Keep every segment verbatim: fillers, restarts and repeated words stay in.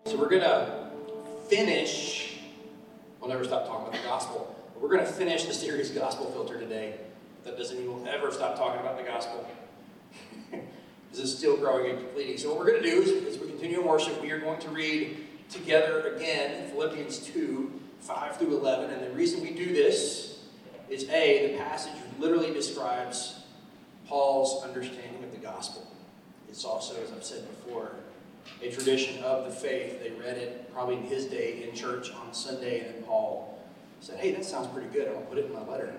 So we're going to finish, we'll never stop talking about the gospel, but we're going to finish the series Gospel Filter today. That doesn't mean we'll ever stop talking about the gospel. This is still growing and completing. So what we're going to do is, as we continue in worship, we are going to read together again Philippians two, five through eleven. And the reason we do this is A, the passage literally describes Paul's understanding of the gospel. It's also, as I've said before, a tradition of the faith. They read it probably in his day in church on Sunday, and then Paul said, hey, that sounds pretty good. I'll put it in my letter.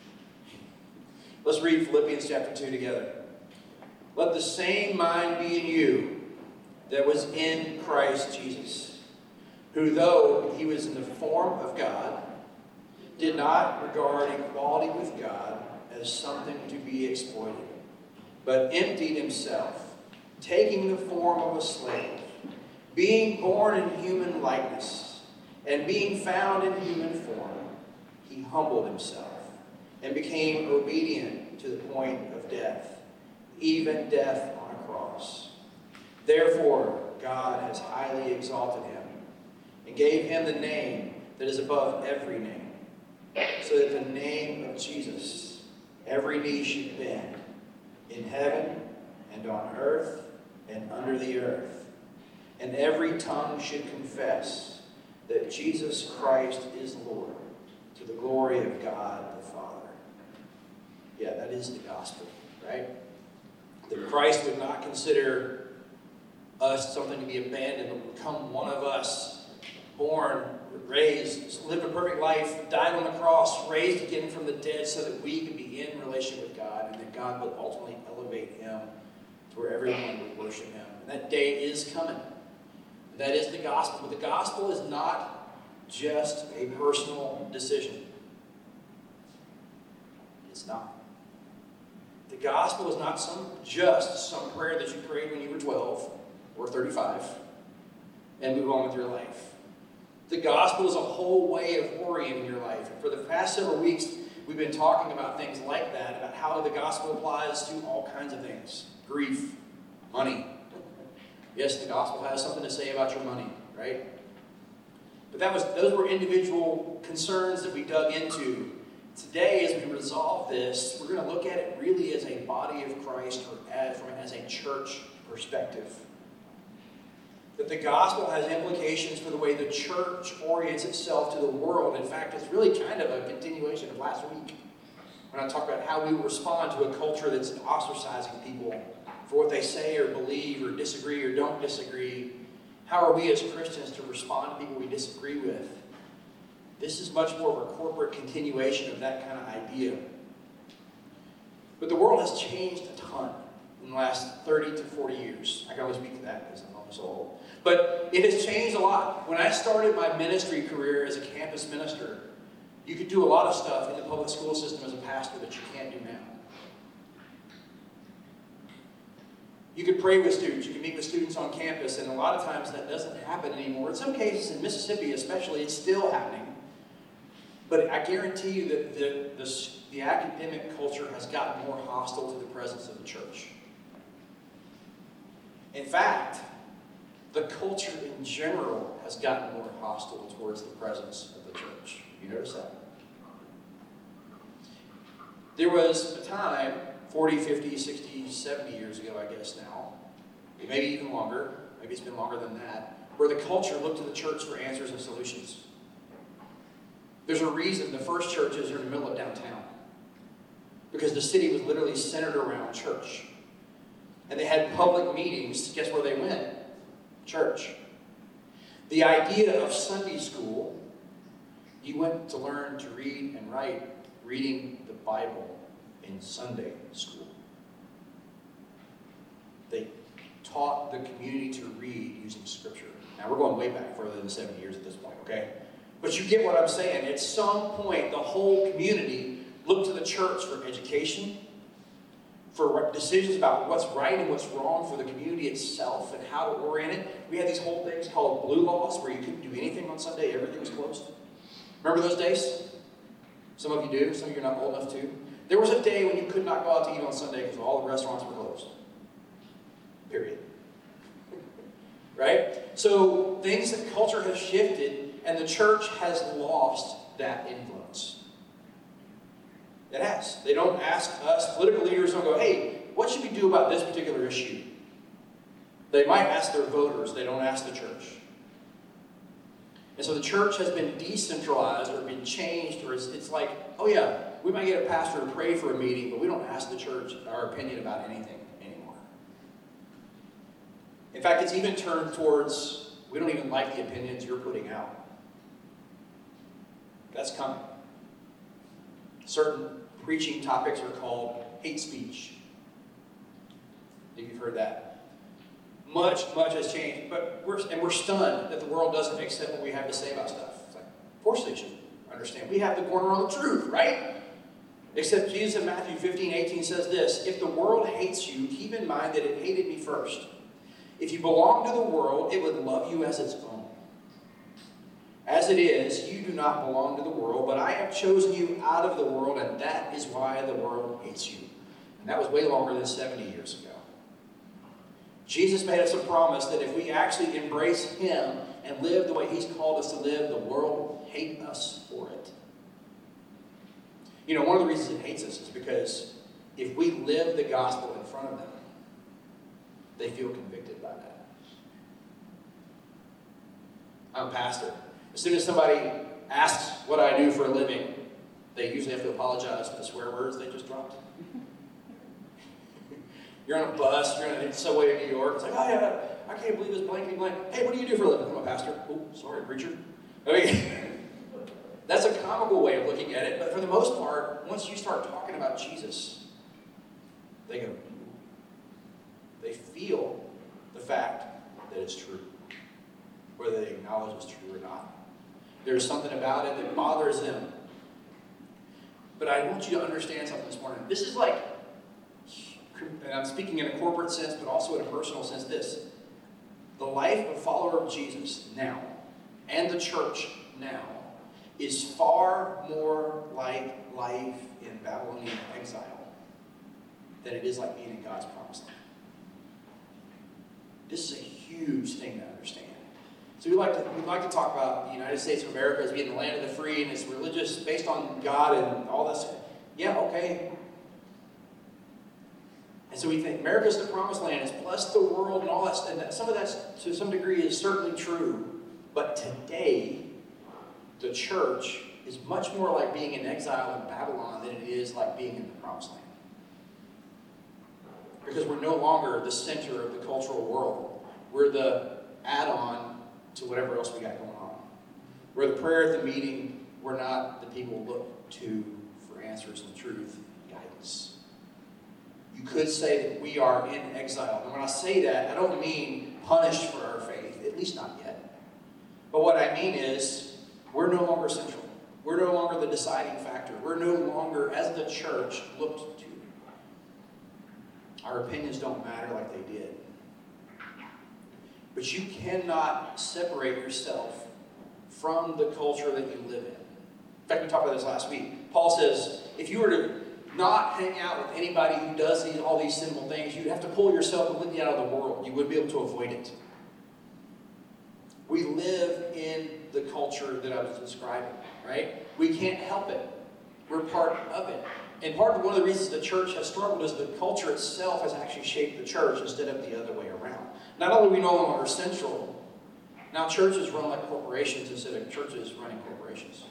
Let's read Philippians chapter two together. Let the same mind be in you that was in Christ Jesus, who though he was in the form of God, did not regard equality with God as something to be exploited, but emptied himself, taking the form of a slave, being born in human likeness, and being found in human form, he humbled himself and became obedient to the point of death, even death on a cross. Therefore, God has highly exalted him and gave him the name that is above every name, so that the name of Jesus every knee should bend, in heaven and on earth and under the earth, and every tongue should confess that Jesus Christ is Lord, to the glory of God the Father. Yeah, that is the gospel, right? That Christ would not consider us something to be abandoned, but become one of us, born, raised, lived a perfect life, died on the cross, raised again from the dead so that we could be in relation with God, and that God would ultimately elevate him to where everyone would worship him. And that day is coming. That is the gospel. But the gospel is not just a personal decision. It's not. The gospel is not some just some prayer that you prayed when you were twelve or thirty-five and move on with your life. The gospel is a whole way of orienting your life. And for the past several weeks, we've been talking about things like that, about how the gospel applies to all kinds of things. Grief, money. Yes, the gospel has something to say about your money, right? But that was those were individual concerns that we dug into. Today, as we resolve this, we're going to look at it really as a body of Christ, or as, from as a church perspective. That the gospel has implications for the way the church orients itself to the world. In fact, it's really kind of a continuation of last week, when I talked about how we respond to a culture that's ostracizing people for what they say or believe or disagree or don't disagree. How are we as Christians to respond to people we disagree with? This is much more of a corporate continuation of that kind of idea. But the world has changed a ton in the last thirty to forty years. I can only speak to that because I'm almost so old. But it has changed a lot. When I started my ministry career as a campus minister, you could do a lot of stuff in the public school system as a pastor that you can't do now. You could pray with students. You could meet with students on campus, and a lot of times that doesn't happen anymore. In some cases, in Mississippi especially, it's still happening. But I guarantee you that the, the, the academic culture has gotten more hostile to the presence of the church. In fact, the culture in general has gotten more hostile towards the presence of the church. You notice that? There was a time, forty, fifty, sixty, seventy years ago, I guess now, maybe even longer, maybe it's been longer than that, where the culture looked to the church for answers and solutions. There's a reason the first churches are in the middle of downtown. Because the city was literally centered around church. And they had public meetings. Guess where they went? Church. The idea of Sunday school, you went to learn to read and write, reading the Bible in Sunday school. They taught the community to read using Scripture. Now, we're going way back further than seventy years at this point, okay? But you get what I'm saying. At some point, the whole community looked to the church for education, for decisions about what's right and what's wrong for the community itself and how to orient it. We had these whole things called blue laws where you couldn't do anything on Sunday. Everything was closed. Remember those days? Some of you do. Some of you are not old enough to. There was a day when you could not go out to eat on Sunday because all the restaurants were closed. Period. Right? So things that culture has shifted, and the church has lost that influence. It has. They don't ask us, political leaders don't go, hey, what should we do about this particular issue? They might ask their voters, they don't ask the church. And so the church has been decentralized or been changed, or it's, it's like, oh yeah, we might get a pastor to pray for a meeting, but we don't ask the church our opinion about anything anymore. In fact, it's even turned towards, we don't even like the opinions you're putting out. That's coming. Certain preaching topics are called hate speech. I think you've heard that. Much, much has changed, but we're, and we're stunned that the world doesn't accept what we have to say about stuff. It's like, of course they should understand. We have the corner on the truth, right? Except Jesus in Matthew fifteen, eighteen says this, if the world hates you, keep in mind that it hated me first. If you belong to the world, it would love you as its own. As it is, you do not belong to the world, but I have chosen you out of the world, and that is why the world hates you. And that was way longer than seventy years ago. Jesus made us a promise that if we actually embrace Him and live the way He's called us to live, the world will hate us for it. You know, one of the reasons it hates us is because if we live the gospel in front of them, they feel convicted by that. I'm a pastor. As soon as somebody asks what I do for a living, they usually have to apologize for the swear words they just dropped. You're on a bus, you're on a subway in New York. It's like, oh yeah, I can't believe this blankety blank. Hey, what do you do for a living? I'm a pastor. Oh, sorry, preacher. I mean, that's a comical way of looking at it, but for the most part, once you start talking about Jesus, they go, they feel the fact that it's true, whether they acknowledge it's true or not. There's something about it that bothers them. But I want you to understand something this morning. This is like, and I'm speaking in a corporate sense, but also in a personal sense, this. The life of a follower of Jesus now, and the church now, is far more like life in Babylonian exile than it is like being in God's promised land. This is a huge thing to understand. So we like to we like to talk about the United States of America as being the land of the free, and it's religious, based on God and all this. Yeah, okay. And so we think America's the promised land, it's blessed the world and all that stuff. And some of that, to some degree, is certainly true. But today, the church is much more like being in exile in Babylon than it is like being in the promised land. Because we're no longer the center of the cultural world. We're the add-on to whatever else we got going on. We're the prayer at the meeting. We're not the people look to for answers and truth, guidance. You could say that we are in exile. And when I say that, I don't mean punished for our faith, at least not yet. But what I mean is, we're no longer central. We're no longer the deciding factor. We're no longer, as the church, looked to. Our opinions don't matter like they did. But you cannot separate yourself from the culture that you live in. In fact, we talked about this last week. Paul says, if you were to not hang out with anybody who does these, all these sinful things, you'd have to pull yourself completely out of the world. You wouldn't be able to avoid it. We live in the culture that I was describing, right? We can't help it. We're part of it. And part of one of the reasons the church has struggled is the culture itself has actually shaped the church instead of the other way around. Not only are we no longer central, now churches run like corporations instead of churches running corporations.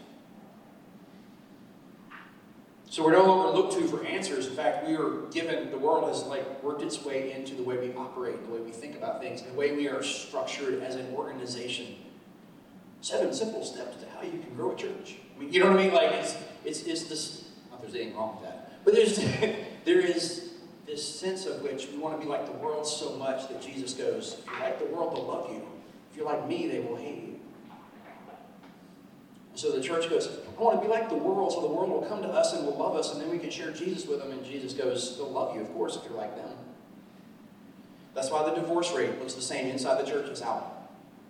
So we're no longer looked to for answers. In fact, we are given, the world has like worked its way into the way we operate, the way we think about things, the way we are structured as an organization. Seven simple steps to how you can grow a church. I mean, you know what I mean? Like it's it's it's this. Not that there's anything wrong with that, but there's there is this sense of which we want to be like the world so much that Jesus goes, if you like the world, they'll love you. If you're like me, they will hate you. So the church goes, I want to be like the world, so the world will come to us and will love us, and then we can share Jesus with them. And Jesus goes, they'll love you, of course, if you're like them. That's why the divorce rate looks the same inside the church as out.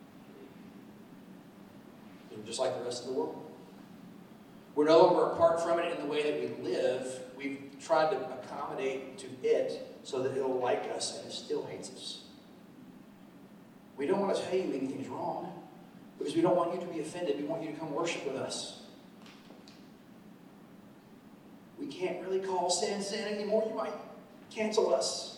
We're just like the rest of the world. We're no longer apart from it in the way that we live. We've tried to accommodate to it so that it'll like us, and it still hates us. We don't want to tell you anything's wrong because we don't want you to be offended. We want you to come worship with us. We can't really call sin sin anymore. You might cancel us.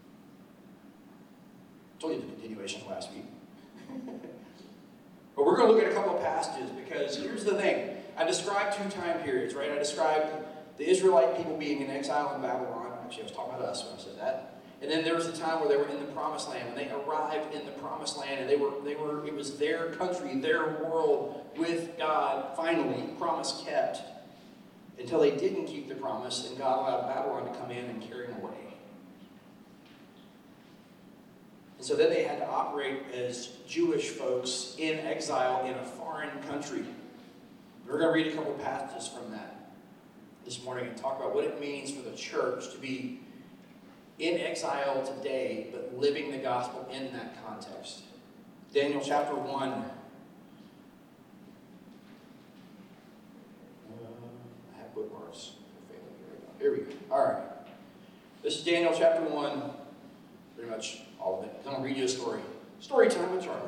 I told you the continuation of last week. But we're going to look at a couple of passages because here's the thing. I described two time periods, right? I described the Israelite people being in exile in Babylon. Actually, I was talking about us when I said that. And then there was the time where they were in the Promised Land. When they arrived in the Promised Land, and they were, they were, it was their country, their world with God. Finally, promise kept. Until they didn't keep the promise, and God allowed Babylon to come in and carry them away. And so then they had to operate as Jewish folks in exile in a foreign country. We're going to read a couple passages from that this morning and talk about what it means for the church to be in exile today, but living the gospel in that context. Daniel chapter one. Uh, I have bookmarks. Here we go. All right. This is Daniel chapter one. Pretty much all of it. I'm going to read you a story. Story time with Charlie.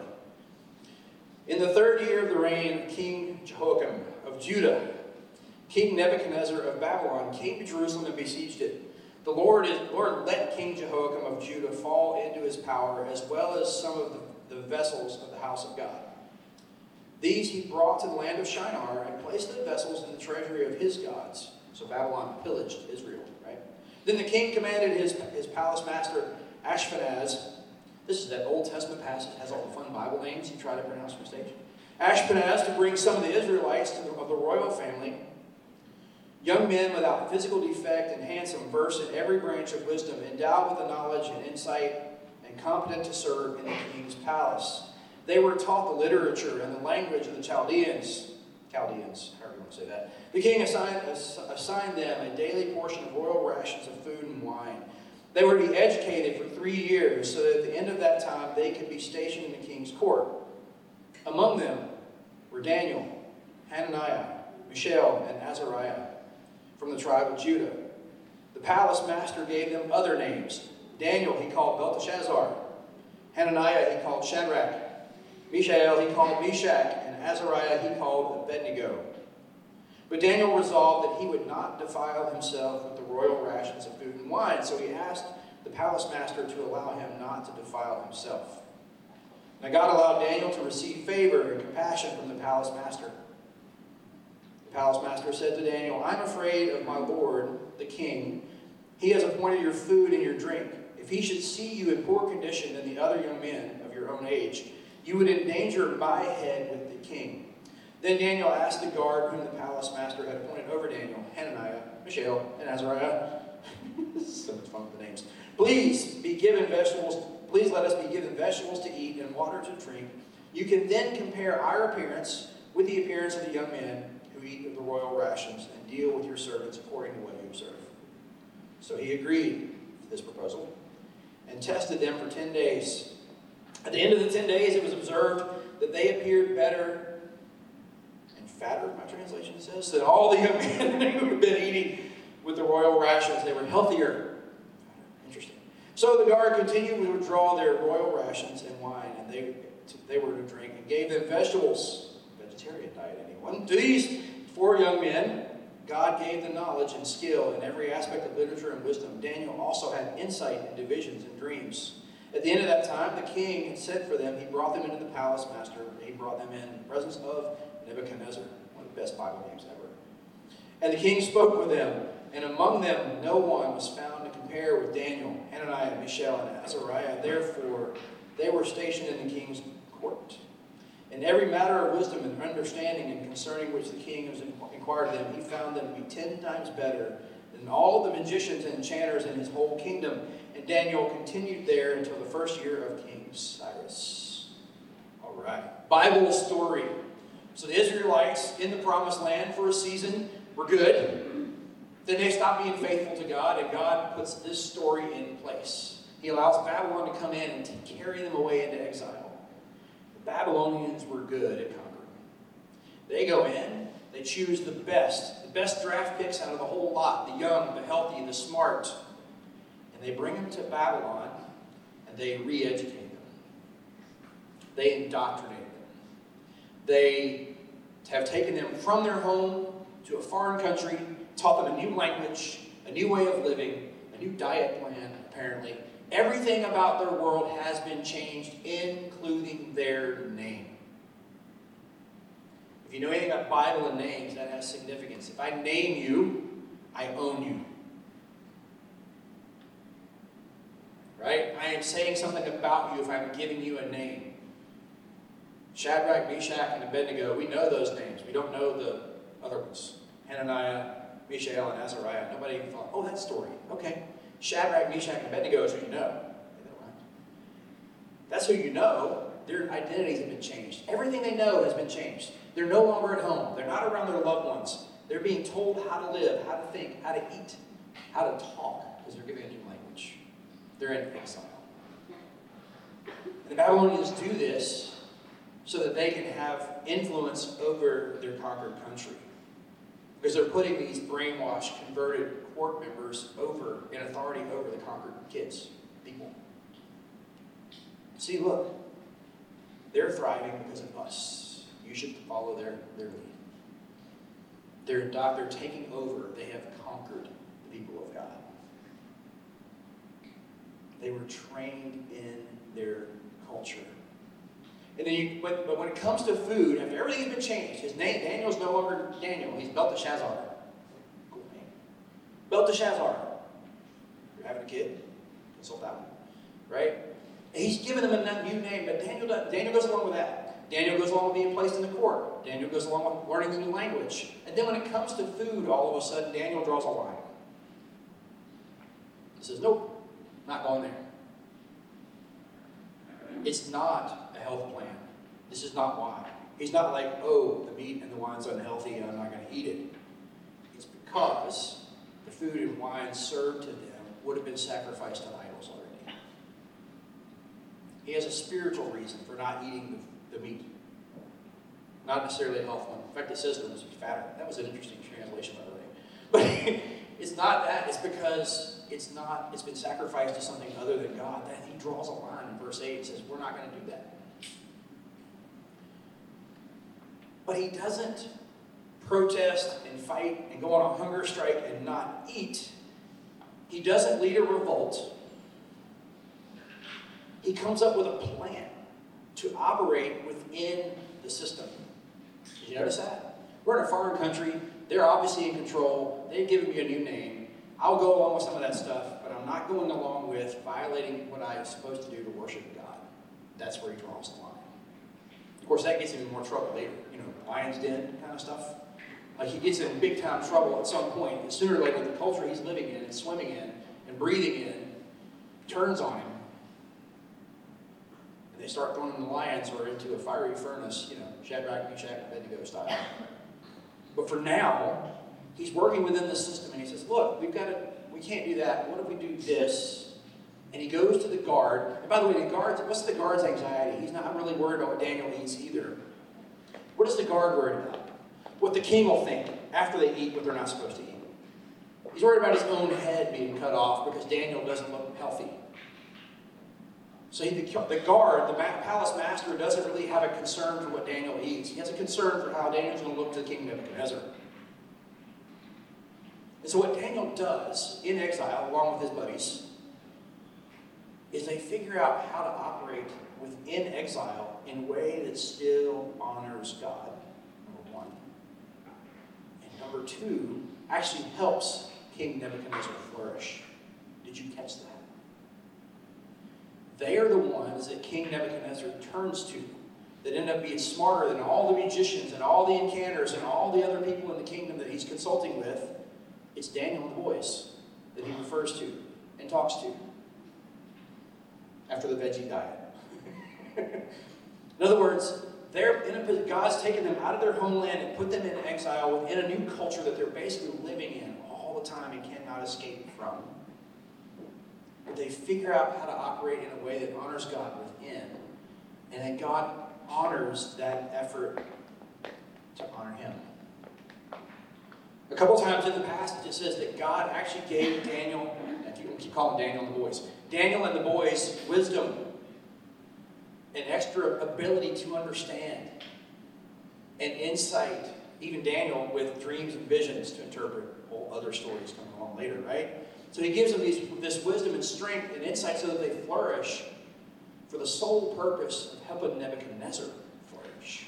In the third year of the reign of King Jehoiakim of Judah, King Nebuchadnezzar of Babylon came to Jerusalem and besieged it. The Lord, is, Lord let King Jehoiakim of Judah fall into his power, as well as some of the, the vessels of the house of God. These he brought to the land of Shinar and placed the vessels in the treasury of his gods. So Babylon pillaged Israel, right? Then the king commanded his, his palace master Ashpenaz. This is that Old Testament passage, has all the fun Bible names you try to pronounce from stage. Ashpenaz to bring some of the Israelites to the, of the royal family, young men without physical defect and handsome, versed in every branch of wisdom, endowed with the knowledge and insight, and competent to serve in the king's palace. They were taught the literature and the language of the Chaldeans. Chaldeans, however you want to say that. The king assigned, assigned them a daily portion of royal rations of food and wine. They were to be educated for three years, so that at the end of that time they could be stationed in the king's court. Among them were Daniel, Hananiah, Mishael, and Azariah from the tribe of Judah. The palace master gave them other names. Daniel he called Belteshazzar. Hananiah he called Shadrach. Mishael he called Meshach. And Azariah he called Abednego. But Daniel resolved that he would not defile himself with the royal rations of food and wine, so he asked the palace master to allow him not to defile himself. Now God allowed Daniel to receive favor and compassion from the palace master. The palace master said to Daniel, I'm afraid of my lord, the king. He has appointed your food and your drink. If he should see you in poor condition than the other young men of your own age, you would endanger my head with the king. Then Daniel asked the guard whom the palace master had appointed over Daniel, Hananiah, Mishael, and Azariah. This is so much fun with the names. Please be given vegetables. Please let us be given vegetables to eat and water to drink. You can then compare our appearance with the appearance of the young men who eat of the royal rations and deal with your servants according to what you observe. So he agreed to this proposal and tested them for ten days. At the end of the ten days, it was observed that they appeared better fatter, my translation says, than all the young men who had been eating with the royal rations. They were healthier. Interesting. So the guard continued to withdraw their royal rations and wine, and they, they were to drink, and gave them vegetables. Vegetarian diet, anyone? To these four young men, God gave them knowledge and skill in every aspect of literature and wisdom. Daniel also had insight into visions and dreams. At the end of that time, the king had sent for them. He brought them into the palace master. He brought them in the presence of Nebuchadnezzar, one of the best Bible names ever. And the king spoke with them, and among them no one was found to compare with Daniel, Hananiah, Mishael, and Azariah. Therefore, they were stationed in the king's court. In every matter of wisdom and understanding and concerning which the king was inquired of them, he found them to be ten times better than all the magicians and enchanters in his whole kingdom. And Daniel continued there until the first year of King Cyrus. All right. Bible story. So the Israelites in the promised land for a season were good. Then they stopped being faithful to God, and God puts this story in place. He allows Babylon to come in and to carry them away into exile. The Babylonians were good at conquering. They go in, they choose the best, the best draft picks out of the whole lot, the young, the healthy, the smart, and they bring them to Babylon, and they re-educate them. they indoctrinated them. They have taken them from their home to a foreign country, taught them a new language, a new way of living, a new diet plan, apparently. Everything about their world has been changed, including their name. If you know anything about Bible and names, that has significance. If I name you, I own you. Right? I am saying something about you if I'm giving you a name. Shadrach, Meshach, and Abednego, we know those names. We don't know the other ones. Hananiah, Mishael, and Azariah. Nobody even thought, oh, that story. Okay. Shadrach, Meshach, and Abednego is who you know. That's who you know. Their identities have been changed. Everything they know has been changed. They're no longer at home. They're not around their loved ones. They're being told how to live, how to think, how to eat, how to talk, because they're given a new language. They're in exile. And the Babylonians do this so that they can have influence over their conquered country. Because they're putting these brainwashed, converted court members over, in authority over the conquered kids, people. See, look, they're thriving because of us. You should follow their, their lead. They're, they're taking over. They have conquered the people of God. They were trained in their culture. And then you, but, but when it comes to food, after everything's been changed, his name, Daniel's no longer Daniel, he's Belteshazzar. Cool name. Belteshazzar. You're having a kid? Consult that one. Right? And he's given them a new name, but Daniel, does, Daniel goes along with that. Daniel goes along with being placed in the court. Daniel goes along with learning the new language. And then when it comes to food, all of a sudden, Daniel draws a line. He says, nope, not going there. It's not a health plan. This is not why. He's not like, oh, the meat and the wine's unhealthy and I'm not going to eat it. It's because the food and wine served to them would have been sacrificed to idols already. He has a spiritual reason for not eating the, the meat. Not necessarily a health one. In fact, it says to them to be fatter. That was an interesting translation, by the way. But it's not that. It's because it's not, it's been sacrificed to something other than God. That he draws a line in verse eight and says, we're not going to do that. But he doesn't protest and fight and go on a hunger strike and not eat. He doesn't lead a revolt. He comes up with a plan to operate within the system. Did you notice that? We're in a foreign country. They're obviously in control. They've given me a new name. I'll go along with some of that stuff, but I'm not going along with violating what I am supposed to do to worship God. That's where he draws the line. Of course, that gets him in more trouble later. You know, lion's den kind of stuff. Like he gets in big time trouble at some point. And sooner or later, the culture he's living in and swimming in and breathing in turns on him. And they start throwing him in the lions or into a fiery furnace, you know, Shadrach, Meshach, and Abednego style. But for now, he's working within the system and he says, look, we've got to, we can't do that. What if we do this? And he goes to the guard. And by the way, the guard, what's the guard's anxiety? He's not really worried about what Daniel eats either. What is the guard worried about? What the king will think after they eat what they're not supposed to eat. He's worried about his own head being cut off because Daniel doesn't look healthy. So he, the, the guard, the palace master, doesn't really have a concern for what Daniel eats. He has a concern for how Daniel's going to look to the king Nebuchadnezzar. And so what Daniel does in exile, along with his buddies, is they figure out how to operate within exile in a way that still honors God, number one. And number two, actually helps King Nebuchadnezzar flourish. Did you catch that? They are the ones that King Nebuchadnezzar turns to that end up being smarter than all the magicians and all the enchanters and all the other people in the kingdom that he's consulting with. It's Daniel and the boys that he refers to and talks to after the veggie diet. In other words, they're in a, God's taken them out of their homeland and put them in exile within a new culture that they're basically living in all the time and cannot escape from. But they figure out how to operate in a way that honors God within, and that God honors that effort to honor him. A couple times in the passage it says that God actually gave Daniel, if you can keep calling Daniel and the boys, Daniel and the boys wisdom. an extra ability to understand, and insight. Even Daniel with dreams and visions to interpret whole other stories coming along later, right? So he gives them these, this wisdom and strength and insight so that they flourish for the sole purpose of helping Nebuchadnezzar flourish.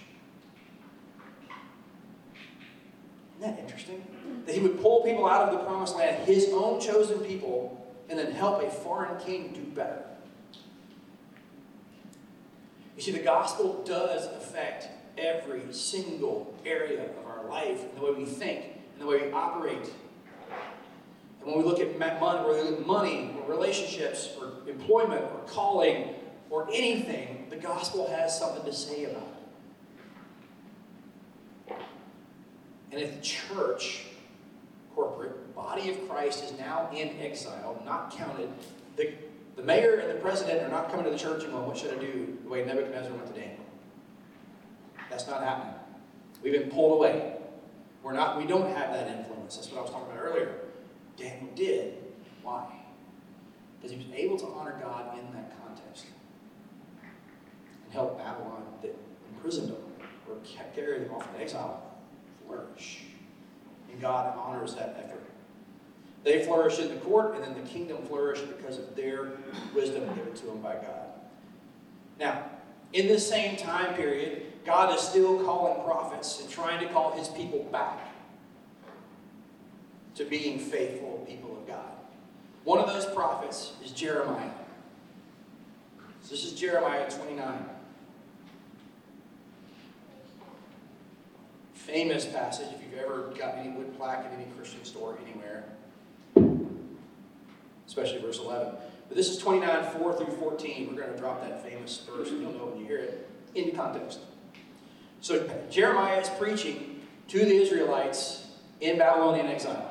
Isn't that interesting? That he would pull people out of the promised land, his own chosen people, and then help a foreign king do better. You see, the gospel does affect every single area of our life, and the way we think, and the way we operate. And when we look at money, whether we look at money, or relationships, or employment, or calling, or anything, the gospel has something to say about it. And if the church, corporate, body of Christ is now in exile, not counted, the, the mayor and the president are not coming to the church and going, what should I do? The way Nebuchadnezzar went to Daniel. That's not happening. We've been pulled away. We're not, we don't have that influence. That's what I was talking about earlier. Daniel did. Why? Because he was able to honor God in that context. And help Babylon that imprisoned them or carried them off into exile flourish. And God honors that effort. They flourished in the court, and then the kingdom flourished because of their wisdom given to them by God. Now, in this same time period, God is still calling prophets and trying to call his people back to being faithful people of God. One of those prophets is Jeremiah. So this is Jeremiah twenty-nine. Famous passage, if you've ever got any wood plaque in any Christian store anywhere, especially verse eleven. But this is twenty-nine, four through fourteen. We're going to drop that famous verse, and you'll know when you hear it, in context. So Jeremiah is preaching to the Israelites in Babylonian exile.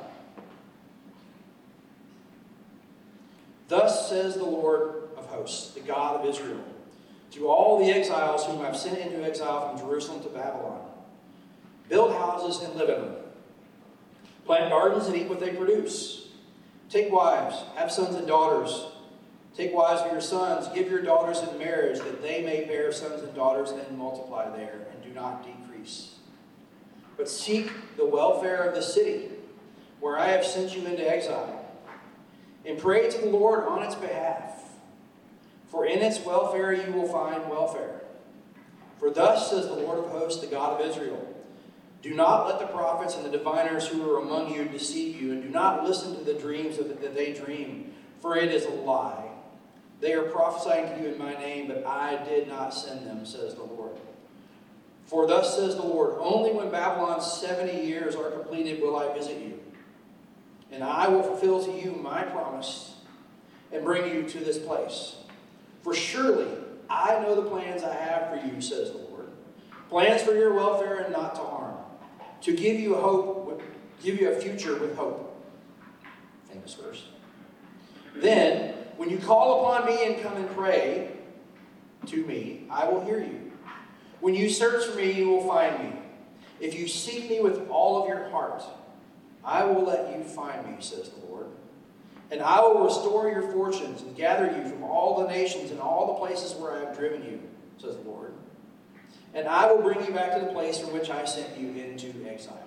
Thus says the Lord of hosts, the God of Israel, to all the exiles whom I've sent into exile from Jerusalem to Babylon, build houses and live in them. Plant gardens and eat what they produce. Take wives, have sons and daughters. Take wives for your sons, give your daughters in marriage, that they may bear sons and daughters and multiply there, and do not decrease. But seek the welfare of the city, where I have sent you into exile, and pray to the Lord on its behalf. For in its welfare you will find welfare. For thus says the Lord of hosts, the God of Israel, do not let the prophets and the diviners who are among you deceive you, and do not listen to the dreams of the, that they dream, for it is a lie. They are prophesying to you in my name, but I did not send them, says the Lord. For thus says the Lord, only when Babylon's seventy years are completed will I visit you, and I will fulfill to you my promise and bring you to this place. For surely I know the plans I have for you, says the Lord, plans for your welfare and not to harm, to give you a hope, give you a future with hope. Famous verse. Then, when you call upon me and come and pray to me, I will hear you. When you search for me, you will find me. If you seek me with all of your heart, I will let you find me, says the Lord. And I will restore your fortunes and gather you from all the nations and all the places where I have driven you, says the Lord. And I will bring you back to the place from which I sent you into exile.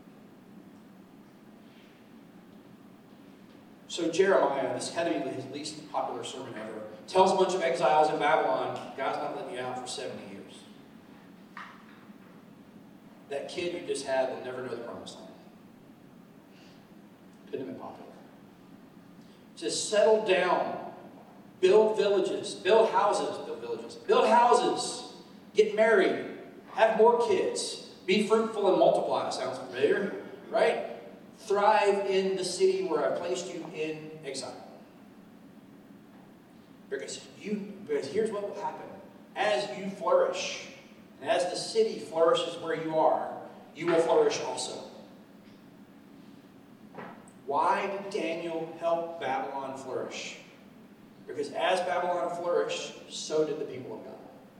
So Jeremiah, this had to be his least popular sermon ever, tells a bunch of exiles in Babylon, God's not letting you out for seventy years. That kid you just had will never know the promised land. Couldn't have been popular. It says, settle down, build villages, build houses, build villages, build houses, get married, have more kids, be fruitful and multiply. Sounds familiar, right? Thrive in the city where I placed you in exile. Because you, because here's what will happen. As you flourish, and as the city flourishes where you are, you will flourish also. Why did Daniel help Babylon flourish? Because as Babylon flourished, so did the people of God.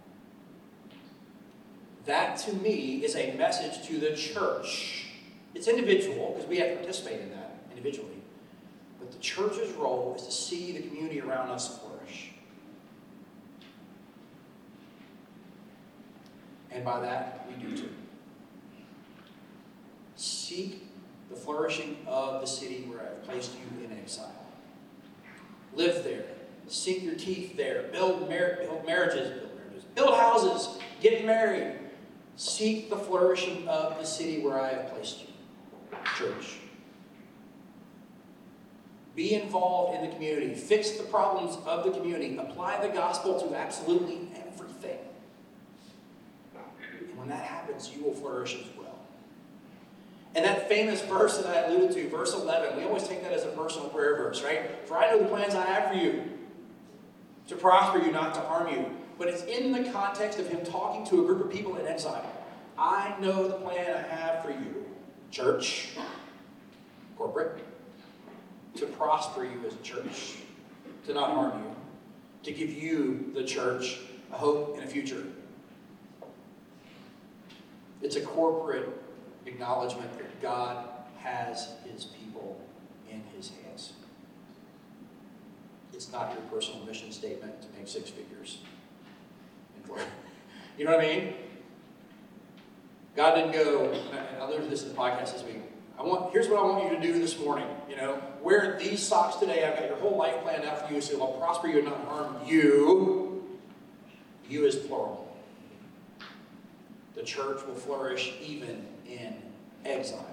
That, to me, is a message to the church. It's individual, because we have to participate in that individually. But the church's role is to see the community around us flourish. And by that, we do too. Seek the flourishing of the city where I have placed you in exile. Live there. Sink your teeth there. Build, mar- build marriages. Build marriages. Build houses. Get married. Seek the flourishing of the city where I have placed you. Church. Be involved in the community. Fix the problems of the community. Apply the gospel to absolutely everything. And when that happens, you will flourish as well. And that famous verse that I alluded to, verse eleven, we always take that as a personal prayer verse, right? For I know the plans I have for you, to prosper you, not to harm you. But it's in the context of him talking to a group of people in exile. I know the plan I have for you, church, corporate, to prosper you as a church, to not harm you, to give you, the church, a hope and a future. It's a corporate acknowledgement that God has his people in his hands. It's not your personal mission statement to make six figures. You know what I mean? God didn't go, and I alluded to this in the podcast this week. I want, here's what I want you to do this morning. You know, wear these socks today. I've got your whole life planned out for you, so I'll prosper you and not harm you. You is plural. The church will flourish even in exile.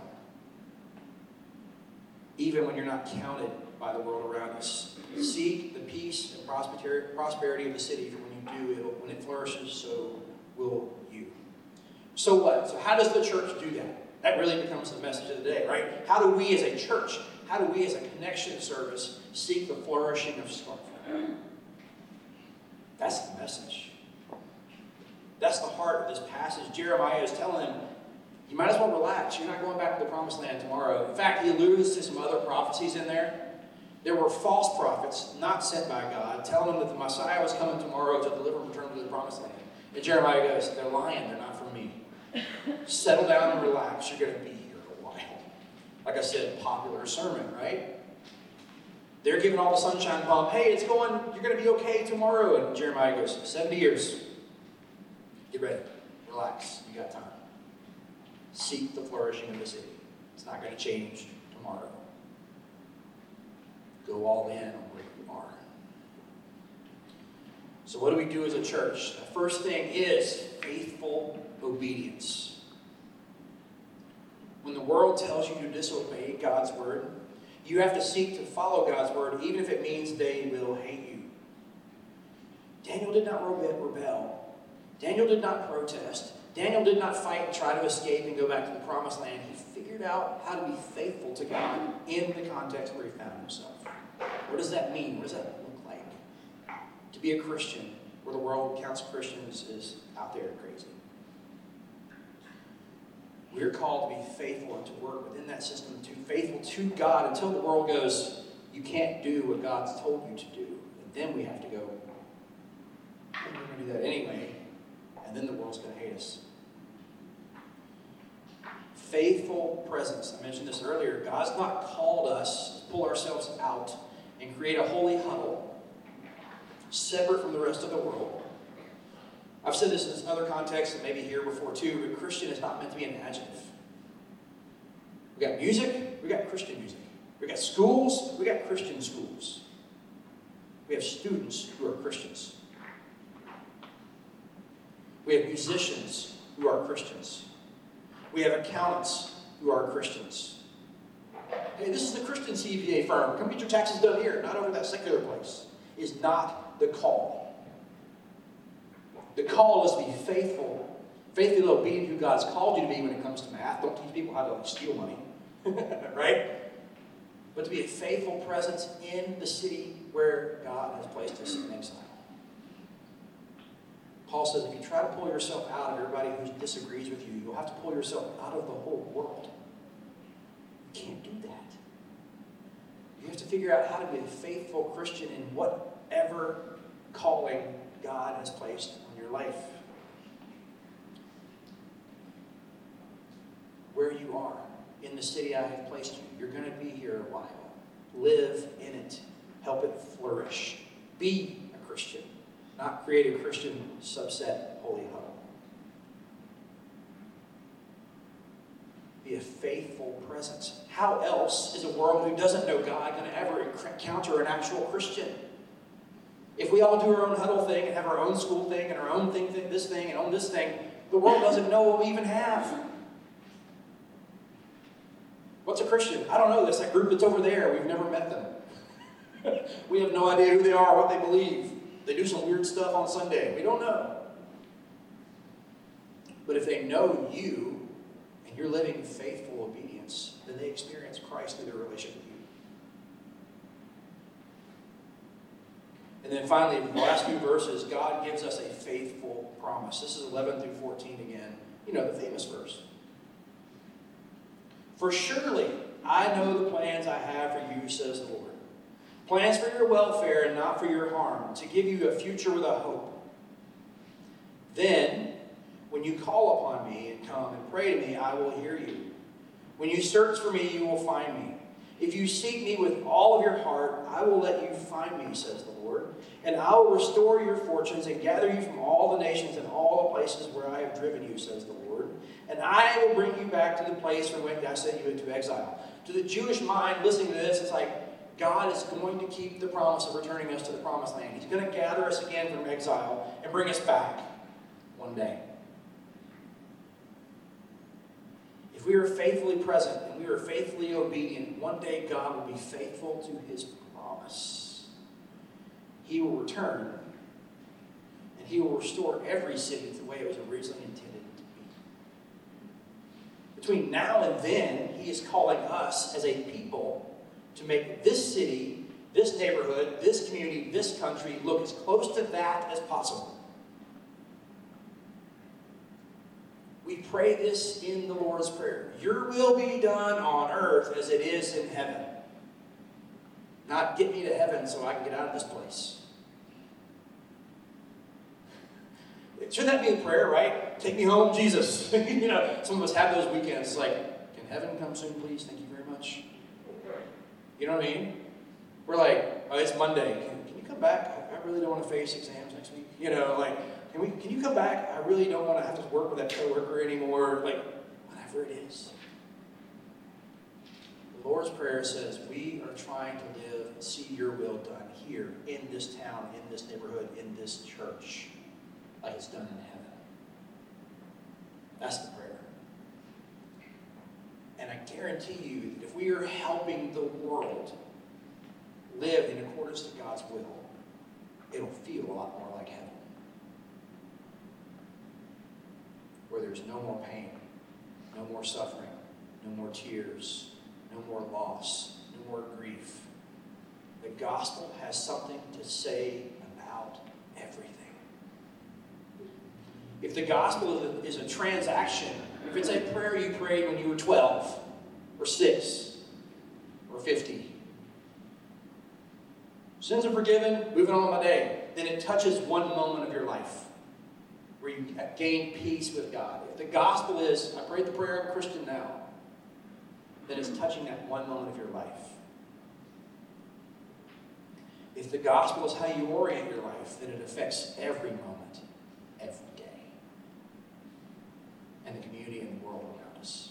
Even when you're not counted by the world around us. Seek the peace and prosperity of the city, for when you do, it'll, when it flourishes, so will you. So what? So how does the church do that? That really becomes the message of the day, right? How do we as a church, how do we as a connection service seek the flourishing of Scarfo? That's the message. That's the heart of this passage. Jeremiah is telling him, you might as well relax. You're not going back to the promised land tomorrow. In fact, he alludes to some other prophecies in there. There were false prophets, not sent by God, telling them that the Messiah was coming tomorrow to deliver and return to the promised land. And Jeremiah goes, they're lying. They're not from me. Settle down and relax. You're going to be here a while. Like I said, popular sermon, right? They're giving all the sunshine pump. Hey, it's going, you're going to be okay tomorrow. And Jeremiah goes, seventy years. Get ready. Relax. You got time. Seek the flourishing of the city. It's not going to change tomorrow. Go all in on where you are. So what do we do as a church? The first thing is faithful obedience. When the world tells you to disobey God's word, you have to seek to follow God's word, even if it means they will hate you. Daniel did not rebel. Daniel did not protest. Daniel did not fight and try to escape and go back to the promised land. He figured out how to be faithful to God in the context where he found himself. What does that mean? What does that look like? To be a Christian, where the world counts Christians as out there crazy. We're called to be faithful and to work within that system, to be faithful to God until the world goes, you can't do what God's told you to do. And then we have to go, we're going to do that anyway, and then the world's going to hate us. Faithful presence. I mentioned this earlier. God's not called us to pull ourselves out and create a holy huddle separate from the rest of the world. I've said this in this other context and maybe here before too, but Christian is not meant to be an adjective. We got music, we got Christian music. We got schools, we got Christian schools. We have students who are Christians. We have musicians who are Christians. We have accountants who are Christians. Hey, this is the Christian C P A firm. Come get your taxes done here, not over that secular place. Is not the call. The call is to be faithful, faithfully obedient who God's called you to be when it comes to math. Don't teach people how to like, steal money, right? But to be a faithful presence in the city where God has placed us in exile. Paul says if you try to pull yourself out of everybody who disagrees with you, you'll have to pull yourself out of the whole world. You can't do that. You have to figure out how to be a faithful Christian in whatever calling God has placed on your life. Where you are, in the city I have placed you, you're going to be here a while. Live in it. Help it flourish. Be a Christian. Not create a Christian subset holy huddle. be a faithful presence. How else is a world who doesn't know God going to ever encounter an actual Christian? If we all do our own huddle thing and have our own school thing and our own thing, thing this thing and own this thing, the world doesn't know what we even have. What's a Christian? I don't know. That's that group that's over there. We've never met them. We have no idea who they are, what they believe. They do some weird stuff on Sunday. We don't know. But if they know you and you're living faithful obedience, then they experience Christ through their relationship with you. And then finally, in the last few verses, God gives us a faithful promise. This is eleven through fourteen again. You know, the famous verse. For surely I know the plans I have for you, says the Lord. Plans for your welfare and not for your harm, to give you a future with a hope. Then, when you call upon me and come and pray to me, I will hear you. When you search for me, you will find me. If you seek me with all of your heart, I will let you find me, says the Lord. And I will restore your fortunes and gather you from all the nations and all the places where I have driven you, says the Lord. And I will bring you back to the place from which I sent you into exile. To the Jewish mind, listening to this, it's like, God is going to keep the promise of returning us to the promised land. He's going to gather us again from exile and bring us back one day. If we are faithfully present and we are faithfully obedient, one day God will be faithful to his promise. He will return and he will restore every city the way it was originally intended to be. Between now and then, he is calling us as a people to make this city, this neighborhood, this community, this country look as close to that as possible. We pray this in the Lord's Prayer. Your will be done on earth as it is in heaven. Not get me to heaven so I can get out of this place. Shouldn't that be a prayer, right? Take me home, Jesus. You know, some of us have those weekends like, can heaven come soon, please? Thank you very much. You know what I mean? We're like, oh, it's Monday. Can, can you come back? I, I really don't want to face exams next week. You know, like, can we? Can you come back? I really don't want to have to work with that coworker anymore. Like, whatever it is. The Lord's Prayer says, we are trying to live and see your will done here, in this town, in this neighborhood, in this church, like it's done in heaven. That's the prayer. And I guarantee you that if we are helping the world live in accordance to God's will, it'll feel a lot more like heaven. Where there's no more pain, no more suffering, no more tears, no more loss, no more grief. The gospel has something to say about everything. If the gospel is a, is a transaction, if it's a prayer you prayed when you were twelve, or six, or fifty, sins are forgiven, moving on with my day, then it touches one moment of your life where you gain peace with God. If the gospel is, I prayed the prayer, I'm a Christian now, then it's touching that one moment of your life. If the gospel is how you orient your life, then it affects every moment, every day, and the community and the world around us.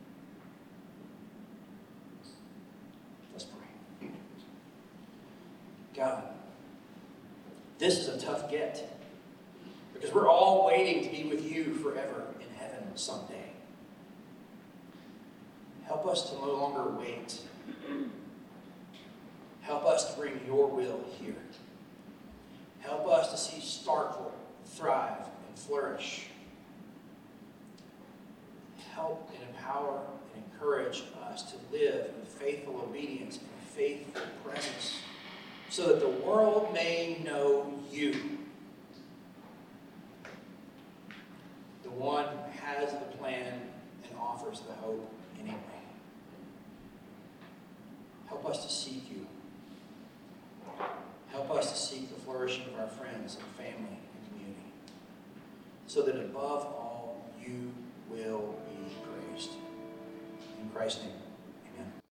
Let's pray. God, this is a tough get, because we're all waiting to be with you forever in heaven someday. Help us to no longer wait. Help us to bring your will here. Help us to see Starkville thrive and flourish. Help and empower and encourage us to live in faithful obedience and faithful presence so that the world may know you, the one who has the plan and offers the hope anyway. Help us to seek you. Help us to seek the flourishing of our friends and family and community, so that above all, you will be praised. In Christ's name.